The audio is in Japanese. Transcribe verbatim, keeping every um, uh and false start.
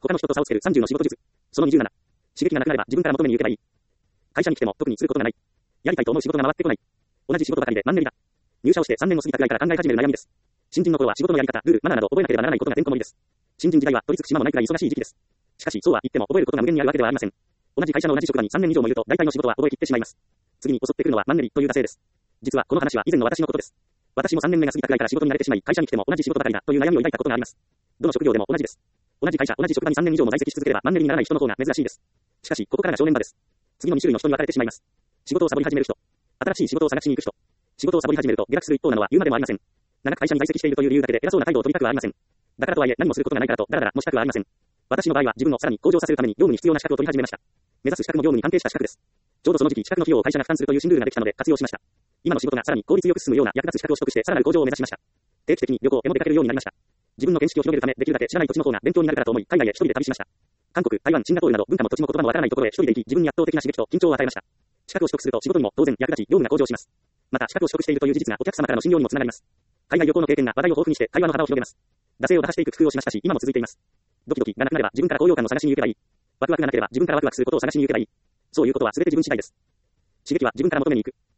他の人と差をつけるさんじゅうの仕事術。そのにじゅうなな。刺激がなくなれば自分から求めに行けばいい。会社に来ても特にすることがない。やりたいと思う仕事が回ってこない。同じ仕事ばかりでマンネリだ。入社をしてさんねんも過ぎたくらいから考え始める悩みです。新人の頃は仕事のやり方、ルール、マナーなど覚えなければならないことがてんこ盛りです。新人時代は取り付く島もないくらい忙しい時期です。しかしそうは言っても覚えることが無限にあるわけではありません。同じ会社の同じ職場にさんねん以上もいると大体の仕事は覚えきってしまいます。次に襲ってくるのはマンネリという惰性です。実はこの話は以前の私のことです。私もさんねんめが過ぎたくらいから仕事に慣れてしまい、会社に来ても同じ仕事ばかりだという悩みを抱いたことがあります。どの職業でも同じです。同じ会社、同じ職場にさんねん以上も在籍し続ければマンネリにならない人の方が珍しいです。しかし、ここからが正念場です。次のに種類の人に分かれてしまいます。仕事をサボり始める人。新しい仕事を探しに行く人。仕事をサボり始めると下落する一方なのは言うまでもありません。長く会社に在籍しているという理由だけで偉そうな態度を取りたくはありません。だからとはいえ何もすることがないからとダラダラもしたくはありません。私の場合は自分をさらに向上させるために業務に必要な資格を取り始めました。目指す資格も業務に関係した資格です。ちょうどその時期資格の費用を会社が負担するという新ルールができたので活用しました。今の仕事がさらに効率よく進むような役立つ資格を取得してさらなる向上を目指しました。定期的に旅行へも出かけるようになりました。自分の見識を広げるためできるだけ知らない土地の方が勉強になるからと思い海外へ一人で旅しました。韓国、台湾、シンガポールなど文化も土地も言葉もわからないところへ一人で行き自分に圧倒的な刺激と緊張を与えました。資格を取得すると仕事にも当然役立ち業務が向上します。また資格を取得しているという事実がお客様からの信用にもつながります。海外旅行の経験が話題を豊富にして会話の幅を広げます。惰性を打破していく工夫をしましたし今も続いています。ドキドキがなくなれば自分から高揚感を探しに行けばいい。ワクワクがなければ自分からワクワクすることを探しに行けばいい。そういうことは全て自分次第です。刺激は自分から求めに行く。